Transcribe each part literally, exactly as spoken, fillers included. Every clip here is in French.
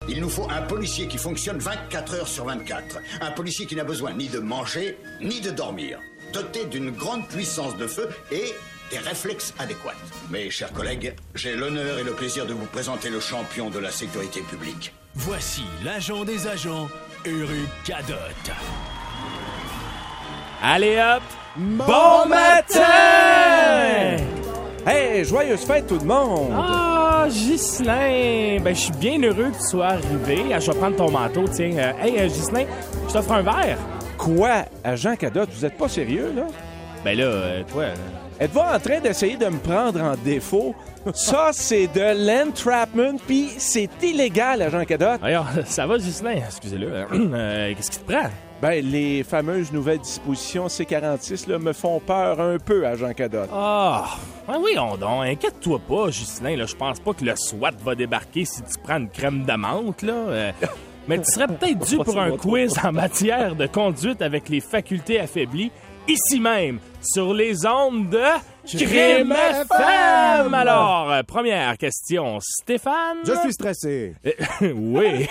Il nous faut un policier qui fonctionne vingt-quatre heures sur vingt-quatre. Un policier qui n'a besoin ni de manger, ni de dormir. Doté d'une grande puissance de feu et des réflexes adéquats. Mes chers collègues, j'ai l'honneur et le plaisir de vous présenter le champion de la sécurité publique. Voici l'agent des agents, Éric Cadotte. Allez hop! Bon, bon matin! Hey, joyeuse fête tout le monde! Ah, Ghislain! Ben, je suis bien heureux que tu sois arrivé. Je vais prendre ton manteau, tiens. Euh, hey, euh, Ghislain, je t'offre un verre. Quoi? Agent Cadotte, vous êtes pas sérieux, là? Ben là, euh, toi... Euh... Êtes-vous en train d'essayer de me prendre en défaut? Ça, c'est de l'entrapment, puis c'est illégal, Agent Cadotte. Alors, ça va, Ghislain? Excusez-le. Euh, qu'est-ce qui te prend? Ben, les fameuses nouvelles dispositions C quarante-six là, me font peur un peu, Agent Cadotte. Ah, oh, oui, on donc, inquiète-toi pas, Ghislain. Là, je pense pas que le SWAT va débarquer si tu prends une crème de menthe, là. Euh, mais tu serais peut-être dû pour un quiz en matière de conduite avec les facultés affaiblies, ici même, sur les ondes de Crime F M. Alors, euh, première question, Stéphane? Je suis stressé. Euh, oui.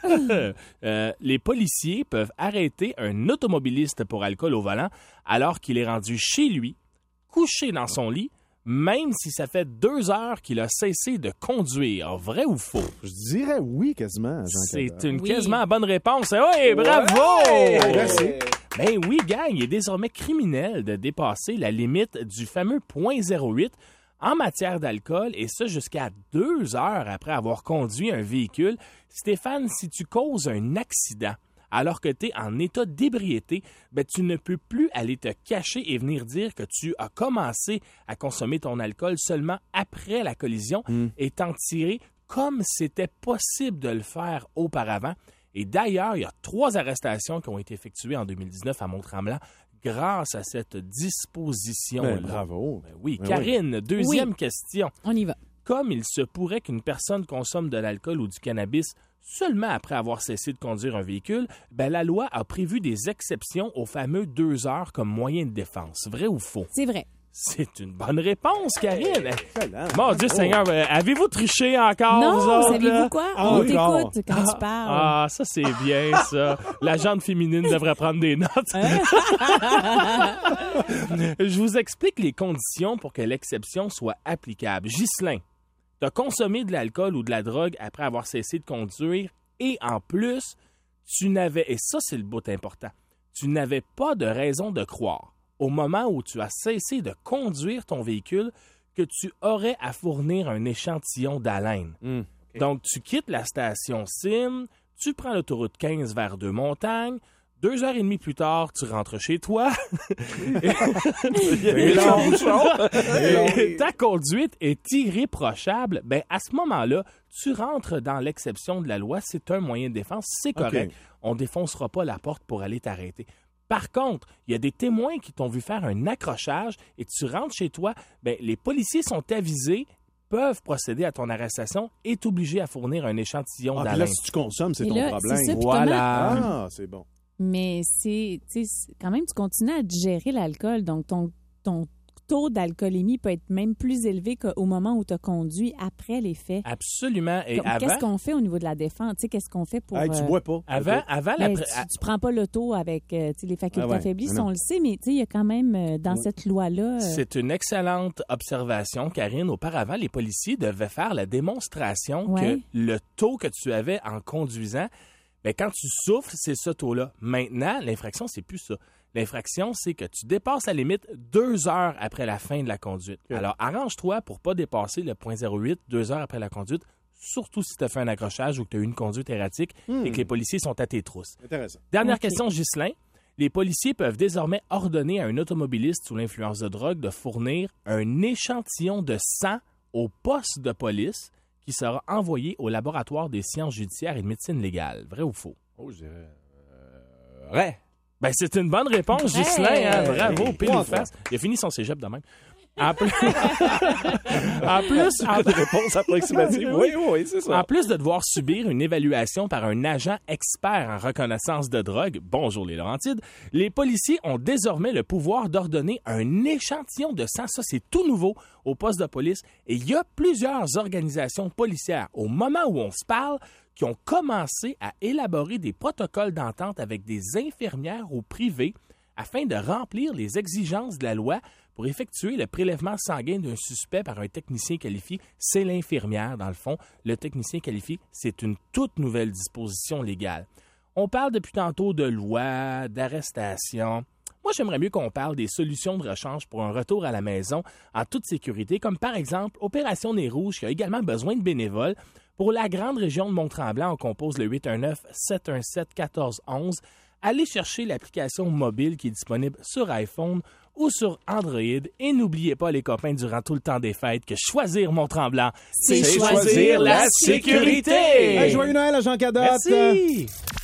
euh, les policiers peuvent arrêter un automobiliste pour alcool au volant alors qu'il est rendu chez lui, couché dans son lit, même si ça fait deux heures qu'il a cessé de conduire. Vrai ou faux? Je dirais oui, quasiment. C'est une oui. quasiment bonne réponse. Oui, bravo! Ouais! Merci. Ben oui, gang, il est désormais criminel de dépasser la limite du fameux point zéro huit en matière d'alcool, et ça jusqu'à deux heures après avoir conduit un véhicule. Stéphane, si tu causes un accident alors que tu es en état d'ébriété, ben tu ne peux plus aller te cacher et venir dire que tu as commencé à consommer ton alcool seulement après la collision mm. et t'en tirer comme c'était possible de le faire auparavant. Et d'ailleurs, il y a trois arrestations qui ont été effectuées en deux mille dix-neuf à Mont-Tremblant grâce à cette disposition. Ben, bravo. Ben oui. Ben Karine, oui. deuxième oui. question. On y va. Comme il se pourrait qu'une personne consomme de l'alcool ou du cannabis seulement après avoir cessé de conduire un véhicule, ben la loi a prévu des exceptions aux fameux deux heures comme moyen de défense. Vrai ou faux? C'est vrai. C'est une bonne réponse, Karine. Excellent. Mon Dieu oh. Seigneur, euh, avez-vous triché encore, non, vous autres? savez-vous quoi? Ah, on t'écoute quand ah, tu parles. Ah, ça, c'est bien, ça. La gente féminine devrait prendre des notes. Je vous explique les conditions pour que l'exception soit applicable. Ghislain, tu as consommé de l'alcool ou de la drogue après avoir cessé de conduire et en plus, tu n'avais, et ça, c'est le bout important, tu n'avais pas de raison de croire au moment où tu as cessé de conduire ton véhicule, que tu aurais à fournir un échantillon d'haleine. Mm, okay. Donc, tu quittes la station Sim, tu prends l'autoroute quinze vers Deux-Montagnes, deux heures et demie plus tard, tu rentres chez toi. et et ta conduite est irréprochable. Ben, à ce moment-là, tu rentres dans l'exception de la loi. C'est un moyen de défense, c'est correct. Okay. On ne défoncera pas la porte pour aller t'arrêter. Par contre, il y a des témoins qui t'ont vu faire un accrochage et tu rentres chez toi, ben, les policiers sont avisés, peuvent procéder à ton arrestation et t'obliger à fournir un échantillon ah, d'haleine. Là, si tu consommes, c'est et ton là, problème. C'est ça, voilà. Ah, c'est bon. Mais c'est, tu sais, quand même, tu continues à digérer l'alcool, donc ton, ton taux d'alcoolémie peut être même plus élevé qu'au moment où tu as conduit après les faits. Absolument. Et Comme, avant... Qu'est-ce qu'on fait au niveau de la défense? Tu sais, qu'est-ce qu'on fait pour... Hey, tu euh... bois pas. Avant, avant la... tu, tu prends pas l'auto avec euh, les facultés ah ouais, affaiblies, si on le sait, mais il y a quand même euh, dans ouais. cette loi-là... Euh... C'est une excellente observation, Karine. Auparavant, les policiers devaient faire la démonstration ouais. que le taux que tu avais en conduisant, bien, quand tu souffles, c'est ce taux-là. Maintenant, l'infraction, c'est plus ça. L'infraction, c'est que tu dépasses la limite deux heures après la fin de la conduite. Okay. Alors, arrange-toi pour ne pas dépasser le point zéro huit deux heures après la conduite, surtout si tu as fait un accrochage ou que tu as eu une conduite erratique mmh. et que les policiers sont à tes trousses. Intéressant. Dernière okay. question, Ghislain. Les policiers peuvent désormais ordonner à un automobiliste sous l'influence de drogue de fournir un échantillon de sang au poste de police qui sera envoyé au laboratoire des sciences judiciaires et de médecine légale. Vrai ou faux? Oh, je dirais... Euh... Vrai. Ben, c'est une bonne réponse, Ghislain. Hein? Bravo, pile ou face. Il a fini son cégep de même. En plus, en plus, en... de réponse approximative. Oui, oui, c'est ça. En plus de devoir subir une évaluation par un agent expert en reconnaissance de drogue, bonjour les Laurentides, les policiers ont désormais le pouvoir d'ordonner un échantillon de sang. Ça, c'est tout nouveau au poste de police. Et il y a plusieurs organisations policières, au moment où on se parle, qui ont commencé à élaborer des protocoles d'entente avec des infirmières au privé afin de remplir les exigences de la loi pour effectuer le prélèvement sanguin d'un suspect par un technicien qualifié. C'est l'infirmière, dans le fond. Le technicien qualifié, c'est une toute nouvelle disposition légale. On parle depuis tantôt de loi, d'arrestation. Moi, j'aimerais mieux qu'on parle des solutions de rechange pour un retour à la maison en toute sécurité, comme par exemple Opération Nez Rouge, qui a également besoin de bénévoles. Pour la grande région de Mont-Tremblant, on compose le huit un neuf, sept un sept, un quatre un un. Allez chercher l'application mobile qui est disponible sur iPhone ou sur Android. Et n'oubliez pas, les copains, durant tout le temps des fêtes, que choisir Mont-Tremblant, c'est, C'est choisir la sécurité! Hey, joyeux Noël à Jean Cadotte! Merci!